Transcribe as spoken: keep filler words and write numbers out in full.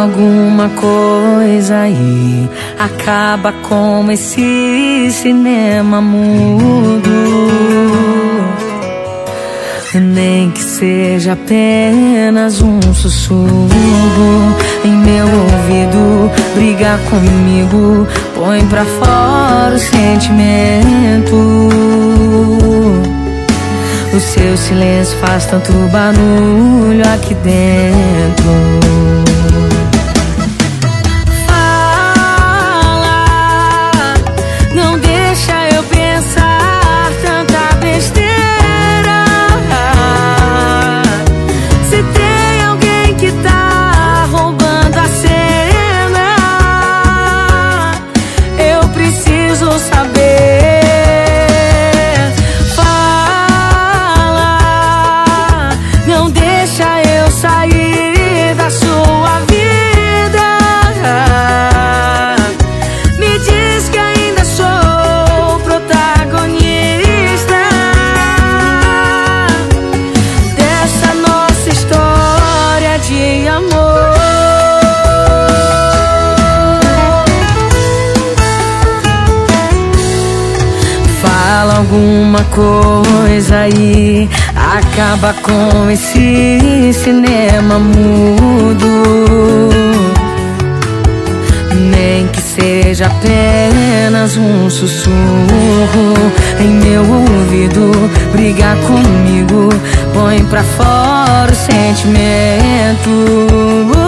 alguma coisa aí, acaba com esse cinema mudo. Nem que seja apenas um sussurro em meu ouvido, briga comigo, põe pra fora o sentimento. O seu silêncio faz tanto barulho aqui dentro. Fala, não deixa eu pensar tanta besteira. Se tem alguém que tá roubando a cena, eu preciso saber. Alguma coisa aí, acaba com esse cinema mudo. Nem que seja apenas um sussurro em meu ouvido, briga comigo, põe pra fora o sentimento.